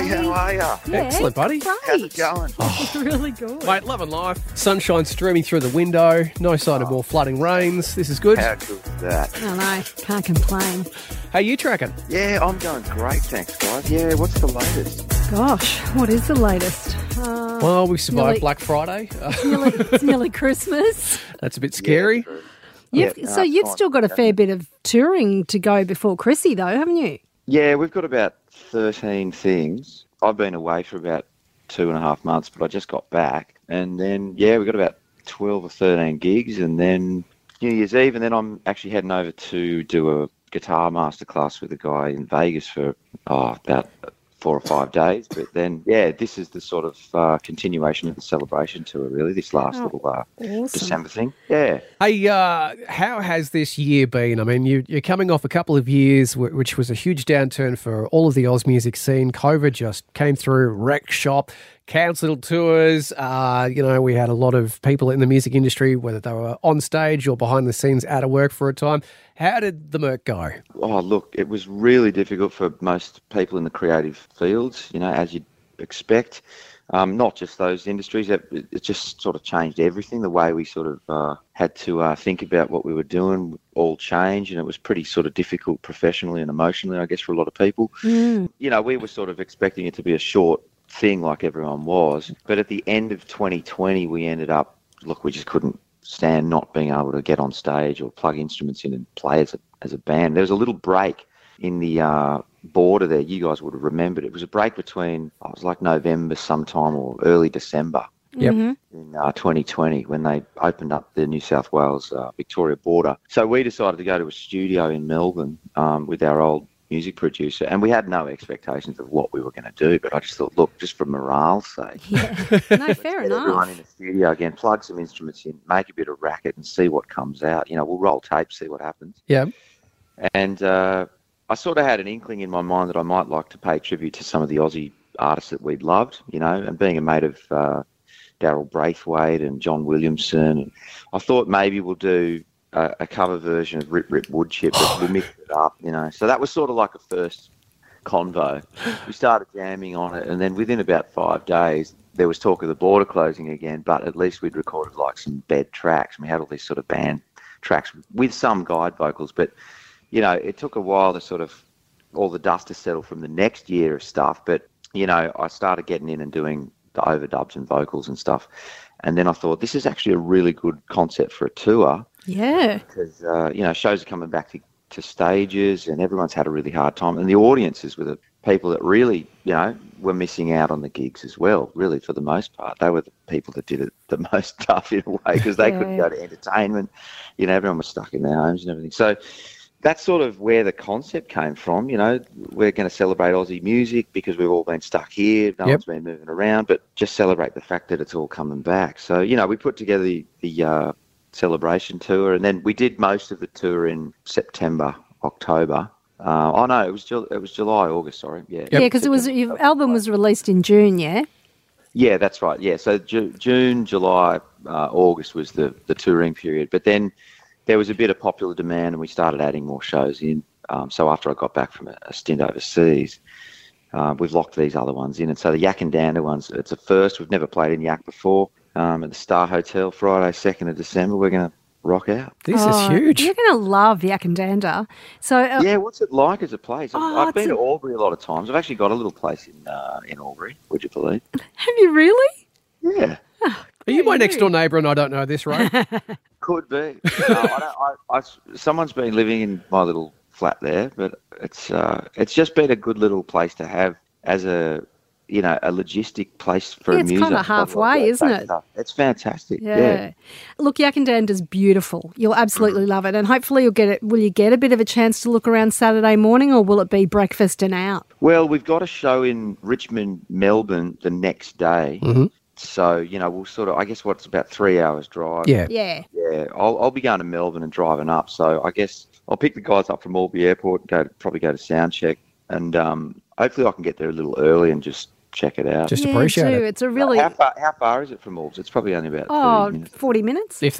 Hey, how are ya? Yeah, Excellent, buddy. Great. How's it going? Really good. Mate, loving life. Sunshine streaming through the window. No sign of more flooding rains. This is good. How good is that? I don't know. Can't complain. How you tracking? Yeah, I'm going great, thanks, guys. Yeah, what's the latest? Gosh, what is the latest? Well, we survived nearly- Black Friday. It's nearly Christmas. That's a bit scary. Yeah, So you've still got a fair bit of touring to go before Chrissy, though, haven't you? Yeah, we've got about 13 things. I've been away for about 2.5 months, but I just got back. And then, we've got about 12 or 13 gigs, and then New Year's Eve, and then I'm actually heading over to do a guitar masterclass with a guy in Vegas for about 4 or 5 days. But then, this is the sort of continuation of the celebration tour, really, this last little awesome. December thing. Yeah. Hey, how has this year been? I mean, you're coming off a couple of years, which was a huge downturn for all of the Oz music scene. COVID just came through, wrecked shop, cancelled tours. We had a lot of people in the music industry, whether they were on stage or behind the scenes, out of work for a time. How did the Merc go? Oh, look, it was really difficult for most people in the creative fields, as you'd expect. Not just those industries. It just sort of changed everything. The way we sort of had to think about what we were doing all changed, and it was pretty sort of difficult professionally and emotionally, I guess, for a lot of people. We were sort of expecting it to be a short thing like everyone was. But at the end of 2020, we ended up, we just couldn't stand not being able to get on stage or plug instruments in and play as a band. There was a little break in the border there. You guys would have remembered. It was a break between, it was like November sometime or early December in 2020 when they opened up the New South Wales Victoria border. So we decided to go to a studio in Melbourne with our old music producer, and we had no expectations of what we were going to do, but I just thought, look, just for morale's sake, No, fair get everyone in enough. the studio again, plug some instruments in, make a bit of racket and see what comes out. We'll roll tape, see what happens. Yeah. And I sort of had an inkling in my mind that I might like to pay tribute to some of the Aussie artists that we'd loved, and being a mate of Daryl Braithwaite and John Williamson, and I thought maybe we'll do a cover version of Rip Rip Woodchip, but we'll mix it up, So that was sort of like a first convo. We started jamming on it, and then within about 5 days, there was talk of the border closing again, but at least we'd recorded like some bed tracks, and we had all these sort of band tracks with some guide vocals, but, it took a while to sort of all the dust to settle from the next year of stuff, but, I started getting in and doing the overdubs and vocals and stuff, and then I thought, this is actually a really good concept for a tour. Yeah. Because, shows are coming back to stages and everyone's had a really hard time. And the audiences were the people that really, were missing out on the gigs as well, really, for the most part. They were the people that did it the most tough in a way because they couldn't go to entertainment. Everyone was stuck in their homes and everything. So that's sort of where the concept came from. We're going to celebrate Aussie music because we've all been stuck here. No one's been moving around, but just celebrate the fact that it's all coming back. So, we put together the celebration tour, and then we did most of the tour in September, October. It was July, August. Sorry, Yeah, because your album was released in June. Yeah, that's right. Yeah, so June, July, August was the touring period, but then there was a bit of popular demand, and we started adding more shows in. So after I got back from a stint overseas, we've locked these other ones in, and so the Yak and Dander ones, it's a first. We've never played in Yak before. At the Star Hotel, Friday, 2nd of December. We're going to rock out. This is huge. You're going to love Yak and Dander. So, what's it like as a place? I've been to Albury a lot of times. I've actually got a little place in Albury, would you believe? have you really? Yeah. Are you my next door neighbour and I don't know this, right? Could be. Someone's been living in my little flat there, but it's just been a good little place to have as a logistic place for a it's museum. kind of halfway, isn't it? It's fantastic. Yeah. Look, Yak and Dander's beautiful. You'll absolutely love it, and hopefully you'll get it. Will you get a bit of a chance to look around Saturday morning, or will it be breakfast and out? Well, we've got a show in Richmond, Melbourne the next day. Mm-hmm. So, we'll sort of, I guess it's about 3 hours drive. Yeah. Yeah. Yeah, I'll be going to Melbourne and driving up. So I guess I'll pick the guys up from Albury Airport and probably go to sound check. And hopefully I can get there a little early and just check it out. Just appreciate it. It's a really... How far is it from Albury? It's probably only about 30 minutes. 40 minutes. If that.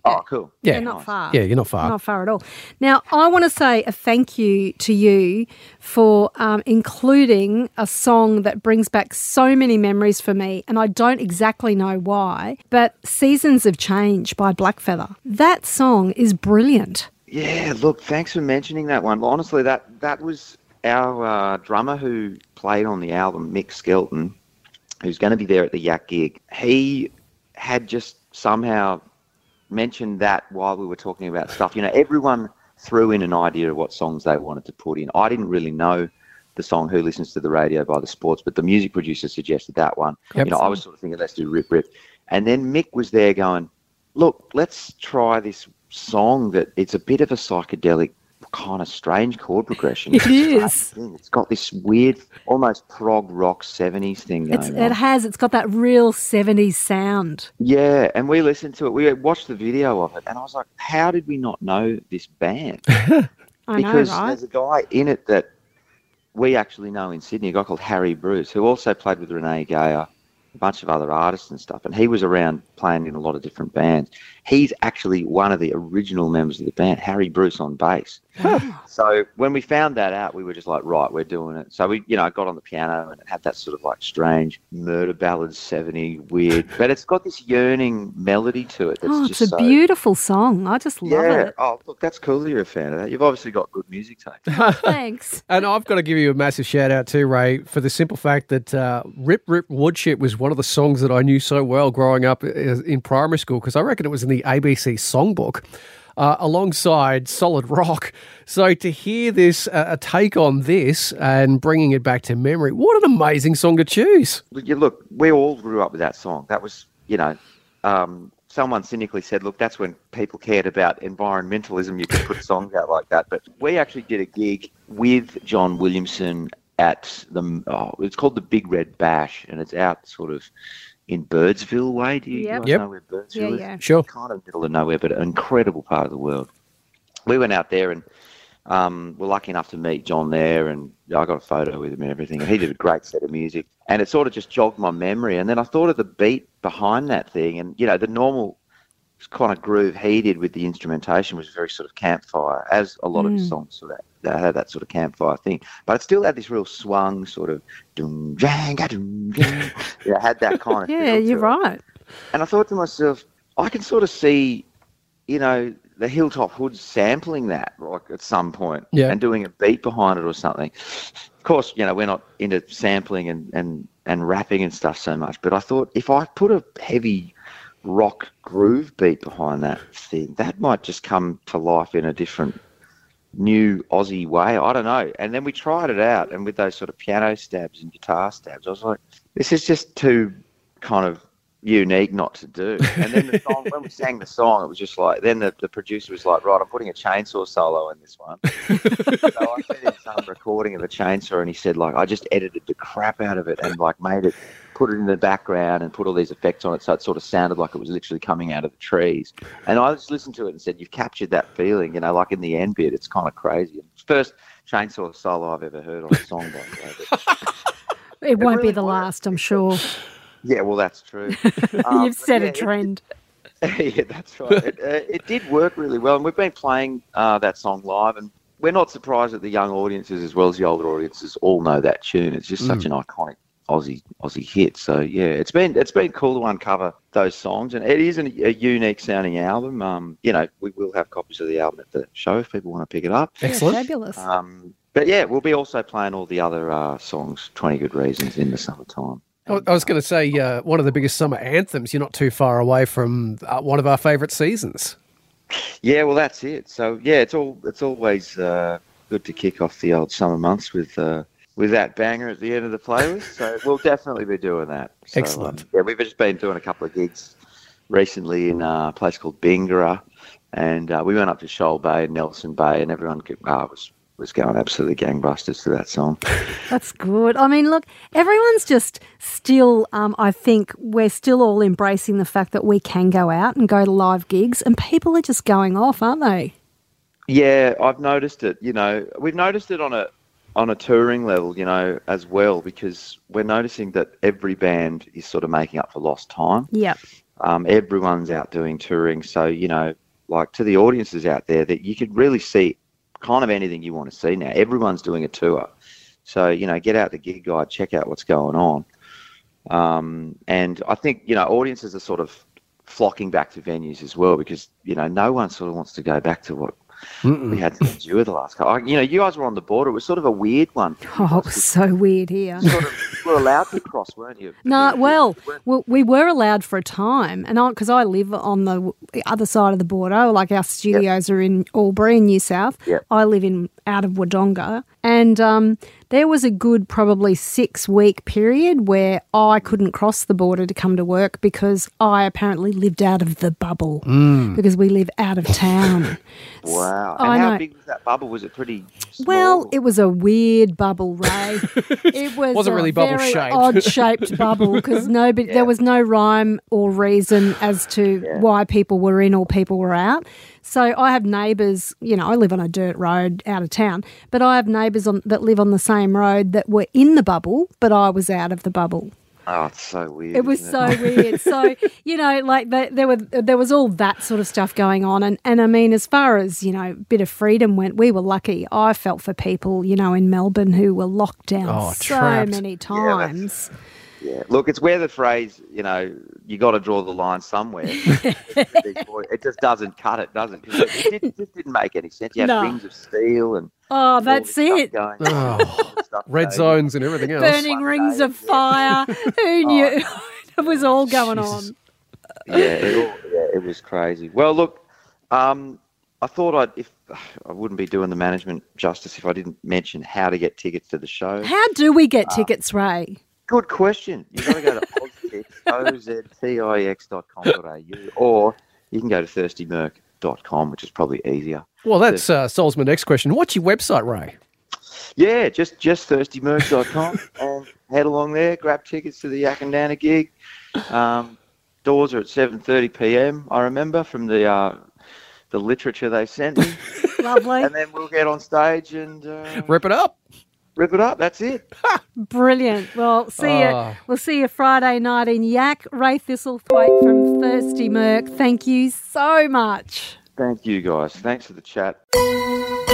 Oh, cool. Yeah. They're not far. Yeah, you're not far. Not far at all. Now, I want to say a thank you to you for including a song that brings back so many memories for me, and I don't exactly know why, but Seasons of Change by Blackfeather. That song is brilliant. Yeah, look, thanks for mentioning that one. Honestly, that was our drummer who played on the album, Mick Skelton, who's going to be there at the Yak gig. He had just somehow mentioned that while we were talking about stuff. Everyone threw in an idea of what songs they wanted to put in. I didn't really know the song Who Listens to the Radio by The Sports, but the music producer suggested that one. Yep. I was sort of thinking, let's do Rip Rip. And then Mick was there going, look, let's try this song that it's a bit of a psychedelic kind of strange chord progression. It is. It's got this weird, almost prog rock 70s thing going on. It's got that real 70s sound. Yeah, and we listened to it. We watched the video of it, and I was like, how did we not know this band? I Because know, right? there's a guy in it that we actually know in Sydney, a guy called Harry Bruce, who also played with Renee Gayer, a bunch of other artists and stuff, and he was around playing in a lot of different bands. He's actually one of the original members of the band, Harry Bruce on bass. So when we found that out, we were just like, right, we're doing it. So we, got on the piano and it had that sort of like strange murder ballad 70 weird, but it's got this yearning melody to it. That's It's a beautiful song. I just love it. Oh, look, that's cool that you're a fan of that. You've obviously got good music taste. Thanks. And I've got to give you a massive shout out too, Ray, for the simple fact that Rip Rip Woodship was one of the songs that I knew so well growing up in primary school, because I reckon it was in the ABC songbook. Alongside Solid Rock. So to hear this, a take on this and bringing it back to memory, what an amazing song to choose. Look, we all grew up with that song. That was, someone cynically said, look, that's when people cared about environmentalism. You could put songs out like that. But we actually did a gig with John Williamson at it's called the Big Red Bash, and it's out sort of in Birdsville way. Do you guys know where Birdsville is? Yeah. Sure. Kind of middle of nowhere, but an incredible part of the world. We went out there and were lucky enough to meet John there, and I got a photo with him and everything, and he did a great set of music, and it sort of just jogged my memory. And then I thought of the beat behind that thing, and the normal kind of groove he did with the instrumentation was very sort of campfire, as a lot of his songs sort of had that sort of campfire thing, but it still had this real swung sort of doom jang doom jang. Had that kind of Yeah, you're right. And I thought to myself, I can sort of see, the Hilltop Hoods sampling that like at some point and doing a beat behind it or something. Of course, we're not into sampling and rapping and stuff so much, but I thought if I put a heavy rock groove beat behind that thing, that might just come to life in a different new Aussie way. I don't know. And then we tried it out, and with those sort of piano stabs and guitar stabs, I was like, this is just too kind of unique not to do. And then the song, when we sang the song, it was just like, then the producer was like, right, I'm putting a chainsaw solo in this one. So I sent him some recording of a chainsaw, and he said, like, I just edited the crap out of it and like put it in the background and put all these effects on it, so it sort of sounded like it was literally coming out of the trees. And I just listened to it and said, you've captured that feeling, like in the end bit, it's kind of crazy. First chainsaw solo I've ever heard on a song, by the way. It won't really be the last, I'm sure. Yeah, well, that's true. You've set a trend. Yeah, that's right. It did work really well, and we've been playing that song live, and we're not surprised that the young audiences as well as the older audiences all know that tune. It's just such an iconic Aussie hit. So yeah, it's been cool to uncover those songs, and it is a unique sounding album. We will have copies of the album at the show if people want to pick it up. Excellent. Fabulous. But yeah, we'll be also playing all the other songs, 20 Good Reasons, in the summertime. I was going to say one of the biggest summer anthems. You're not too far away from one of our favourite seasons. Yeah, well, that's it. So yeah, it's always good to kick off the old summer months with that banger at the end of the playlist. So we'll definitely be doing that. So, Excellent. We've just been doing a couple of gigs recently in a place called Bingara, and we went up to Shoal Bay and Nelson Bay, and everyone was going absolutely gangbusters to that song. That's good. I mean, look, everyone's just still, I think we're still all embracing the fact that we can go out and go to live gigs, and people are just going off, aren't they? Yeah, I've noticed it. We've noticed it on a touring level, as well, because we're noticing that every band is sort of making up for lost time. Yep. Everyone's out doing touring, so like to the audiences out there, that you could really see kind of anything you want to see now. Everyone's doing a tour. So, you know, get out the gig guide, check out what's going on. And I think, you know, audiences are sort of flocking back to venues as well, because, you know, no one sort of wants to go back to what we had to endure the last couple. You know, you guys were on the border. It was sort of a weird one. Oh, so weird here. Sort of, you were allowed to cross, weren't you? No, well, we were allowed for a time, and because I live on the other side of the border, like our studios are in Albury in New South. Yep. I live out of Wodonga, and there was a good probably 6-week period where I couldn't cross the border to come to work because I apparently lived out of the bubble because we live out of town. Wow. I And how know. big was that bubble? Was it pretty small? Well, it was a weird bubble, Ray. It Wasn't a really bubble very shaped. odd-shaped bubble because there was no rhyme or reason as to why people were in or people were out. So I have neighbours, you know, I live on a dirt road out of town, but I have neighbours that live on the same road that were in the bubble, but I was out of the bubble. Oh, it's so weird. It was isn't so weird. So, you know, like there was all that sort of stuff going on. And I mean, as far as, you know, bit of freedom went, we were lucky. I felt for people, you know, in Melbourne who were locked down so trapped. many times. Yeah, look, it's where the phrase, you know, you got to draw the line somewhere. It just doesn't cut it, does it? 'Cause it just didn't make any sense. You had rings of steel and Oh, that's it. Red zones and everything else. Burning rings of fire. Who knew? It was all going on. It was crazy. Well, look, I thought I wouldn't be doing the management justice if I didn't mention how to get tickets to the show. How do we get tickets, Ray? Good question. You've got to go to oztix.com.au, or you can go to thirstymerc.com, which is probably easier. Well, that solves my next question. What's your website, Ray? Yeah, just thirstymerc.com and head along there, grab tickets to the Yackandanna gig. Doors are at 7:30 p.m. I remember from the literature they sent me. Lovely. And then we'll get on stage and Rip it up. rip it up. That's it. Brilliant. Well, we'll see you Friday night in Yak. Ray Thistlethwaite from Thirsty Merc. Thank you so much. Thank you, guys. Thanks for the chat.